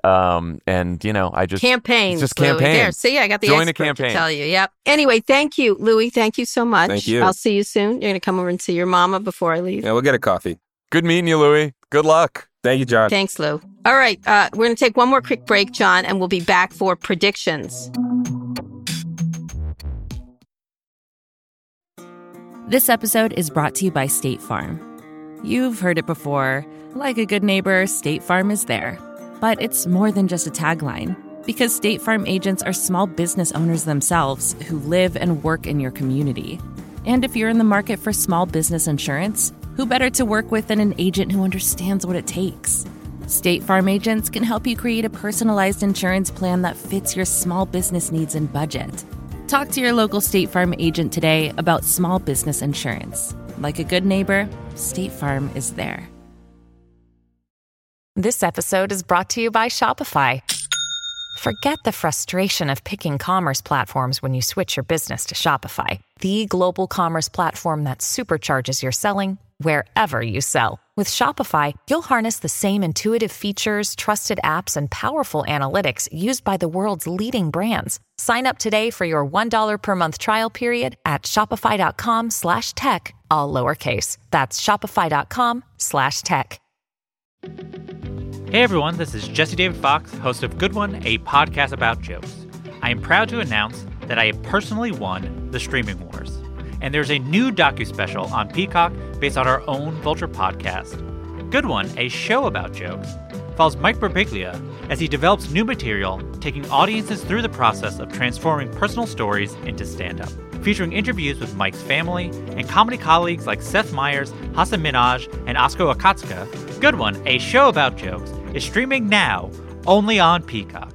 I just campaigns. Just campaign. There, see, I got the join a expert campaign to tell you. Yep. Anyway, thank you, Louis. Thank you so much. Thank you. I'll see you soon. You're going to come over and see your mama before I leave. Yeah, we'll get a coffee. Good meeting you, Louis. Good luck. Thank you, John. Thanks, Lou. All right, we're going to take one more quick break, John, and we'll be back for predictions. This episode is brought to you by State Farm. You've heard it before. Like a good neighbor, State Farm is there. But it's more than just a tagline, because State Farm agents are small business owners themselves who live and work in your community. And if you're in the market for small business insurance, who better to work with than an agent who understands what it takes? State Farm agents can help you create a personalized insurance plan that fits your small business needs and budget. Talk to your local State Farm agent today about small business insurance. Like a good neighbor, State Farm is there. This episode is brought to you by Shopify. Forget the frustration of picking commerce platforms when you switch your business to Shopify, the global commerce platform that supercharges your selling wherever you sell. With Shopify, you'll harness the same intuitive features, trusted apps, and powerful analytics used by the world's leading brands. Sign up today for your $1 per month trial period at shopify.com/tech, all lowercase. That's shopify.com/tech. Hey everyone, this is Jesse David Fox, host of Good One, a podcast about jokes. I am proud to announce that I have personally won the Streaming Wars. And there's a new docu-special on Peacock based on our own Vulture podcast. Good One, a show about jokes, follows Mike Birbiglia as he develops new material, taking audiences through the process of transforming personal stories into stand-up. Featuring interviews with Mike's family and comedy colleagues like Seth Meyers, Hasan Minhaj, and Oskar Akatsuka, Good One, a show about jokes, is streaming now only on Peacock.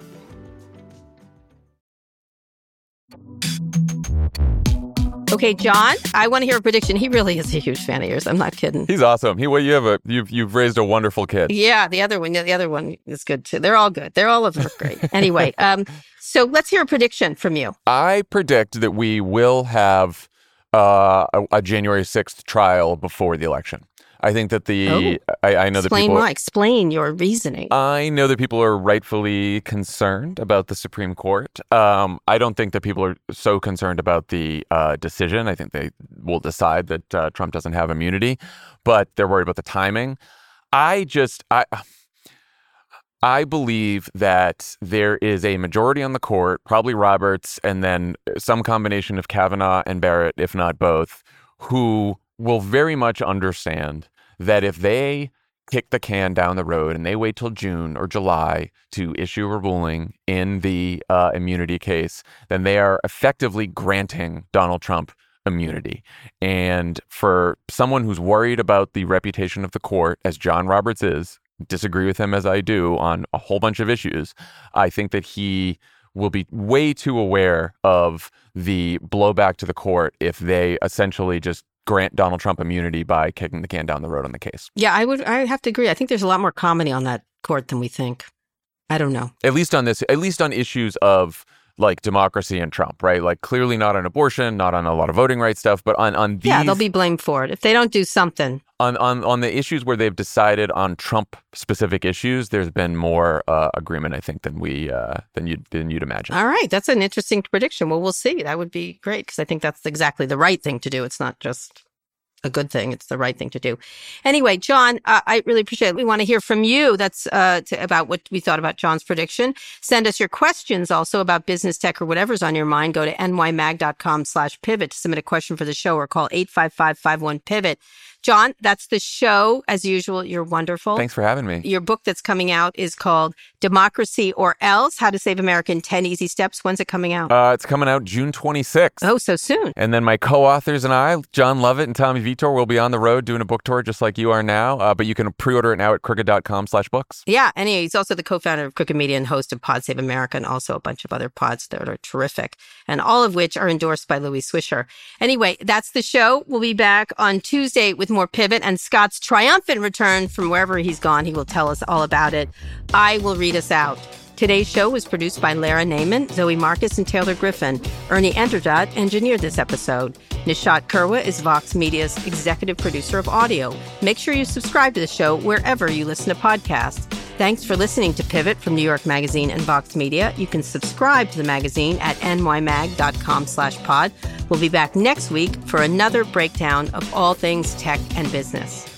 Okay, John, I want to hear a prediction. He really is a huge fan of yours. I'm not kidding. He's awesome. You've raised a wonderful kid. Yeah, the other one is good too. They're all good. All of them are great. Anyway, so let's hear a prediction from you. I predict that we will have a January 6th trial before the election. I think that I know that people... Explain why. Explain your reasoning. I know that people are rightfully concerned about the Supreme Court. I don't think that people are so concerned about the decision. I think they will decide that Trump doesn't have immunity, but they're worried about the timing. I believe that there is a majority on the court, probably Roberts, and then some combination of Kavanaugh and Barrett, if not both, who will very much understand that if they kick the can down the road and they wait till June or July to issue a ruling in the immunity case, then they are effectively granting Donald Trump immunity. And for someone who's worried about the reputation of the court, as John Roberts is, disagree with him as I do on a whole bunch of issues, I think that he will be way too aware of the blowback to the court if they essentially just grant Donald Trump immunity by kicking the can down the road on the case. Yeah, I have to agree. I think there's a lot more comedy on that court than we think. I don't know. At least on issues of like democracy and Trump, right? Like clearly not on abortion, not on a lot of voting rights stuff, but on these... Yeah, they'll be blamed for it if they don't do something. On the issues where they've decided on Trump-specific issues, there's been more agreement, I think, than you'd imagine. All right, that's an interesting prediction. Well, we'll see. That would be great because I think that's exactly the right thing to do. It's not just a good thing. It's the right thing to do. Anyway, John, I really appreciate it. We want to hear from you. That's about what we thought about John's prediction. Send us your questions also about business, tech, or whatever's on your mind. Go to nymag.com/pivot to submit a question for the show or call 855-51-PIVOT. John, that's the show. As usual, you're wonderful. Thanks for having me. Your book that's coming out is called Democracy or Else, How to Save America in 10 Easy Steps. When's it coming out? It's coming out June 26th. Oh, so soon. And then my co-authors and I, John Lovett and Tommy Vitor, will be on the road doing a book tour just like you are now. But you can pre-order it now at crooked.com/books. Yeah. And he's also the co-founder of Crooked Media and host of Pod Save America and also a bunch of other pods that are terrific. And all of which are endorsed by Louis Swisher. Anyway, that's the show. We'll be back on Tuesday with more Pivot and Scott's triumphant return from wherever he's gone. He will tell us all about it. I will read us out. Today's show was produced by Lara Naiman, Zoe Marcus, and Taylor Griffin. Ernie Enderdatt engineered this episode. Nishat Kurwa is Vox Media's executive producer of audio. Make sure you subscribe to the show wherever you listen to podcasts. Thanks for listening to Pivot from New York Magazine and Vox Media. You can subscribe to the magazine at nymag.com/pod. We'll be back next week for another breakdown of all things tech and business.